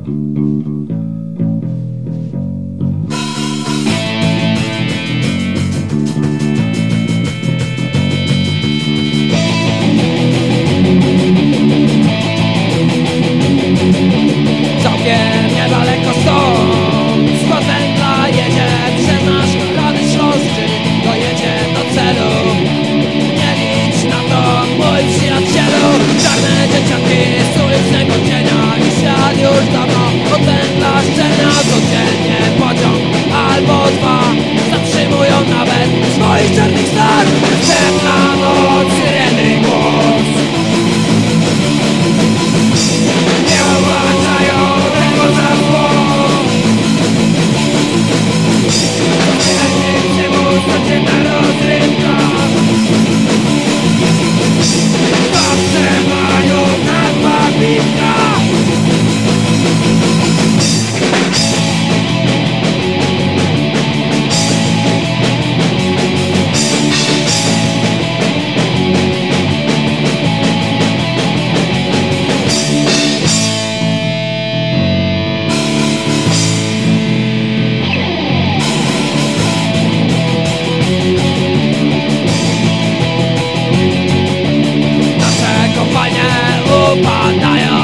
Całkiem niedaleko stąd skład węgla jedzie przez nasz kochany Śląsk, dojedzie do celu. Nie licz na to, mój przyjacielu. Czarne dzieciaki z ulicznego cienia i świat już dawno od węgla szczenia. Codziennie pociąg albo dwa zatrzymują nawet swoich czarnych star. Ciemna noc, syreny głos. Nie uważają tego za zło. Codziennie zaczyna rozrywka. Zawsze mają nazwa piwka. Upadają